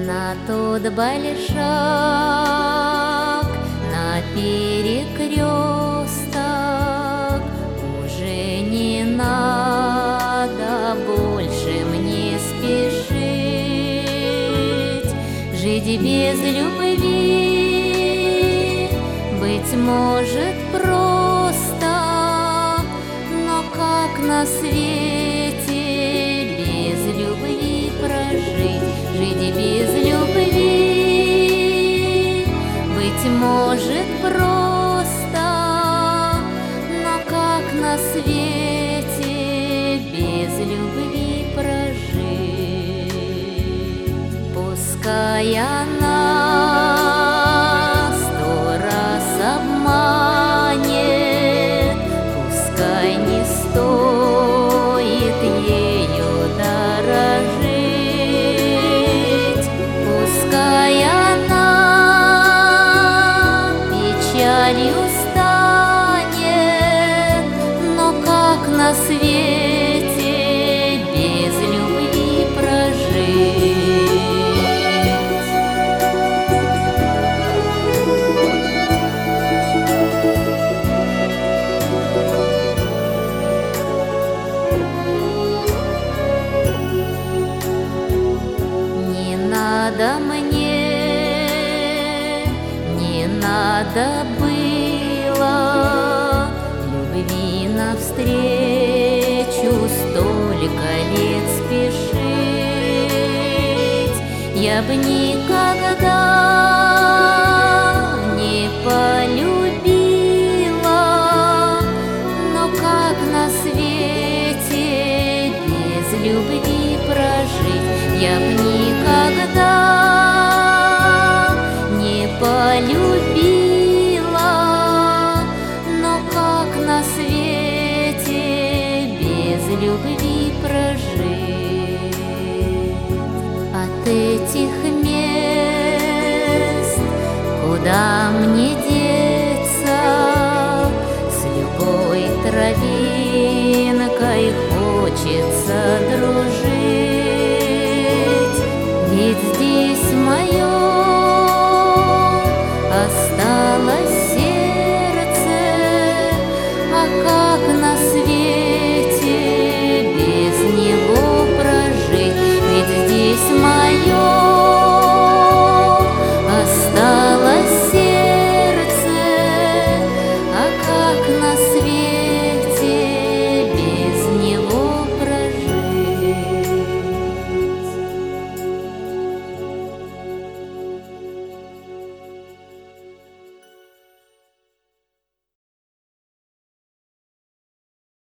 на тот большак, на перекресток. Уже не надо больше мне спешить. Жить без любви, быть может, просто, но как на свете без любви прожить? Жить без любви, быть может, просто, но как на свете без любви прожить? Пускай она 100 раз обманет, пускай не стоит ею дорожить. Пускай она печалью станет, но как на свете без любви прожить? Не надо мне, не надо было любви навстречу столько лет спешить. Я б никогда не полюбила, но как на свете без любви прожить? Я б никогда не полюбила, но как на свете без любви прожить? От этих мест куда мне деться? С любой травинкой хочется дружить. Ведь здесь мое осталось сердце, а как на свете без него прожить? Ведь здесь мое осталось сердце, а как на свете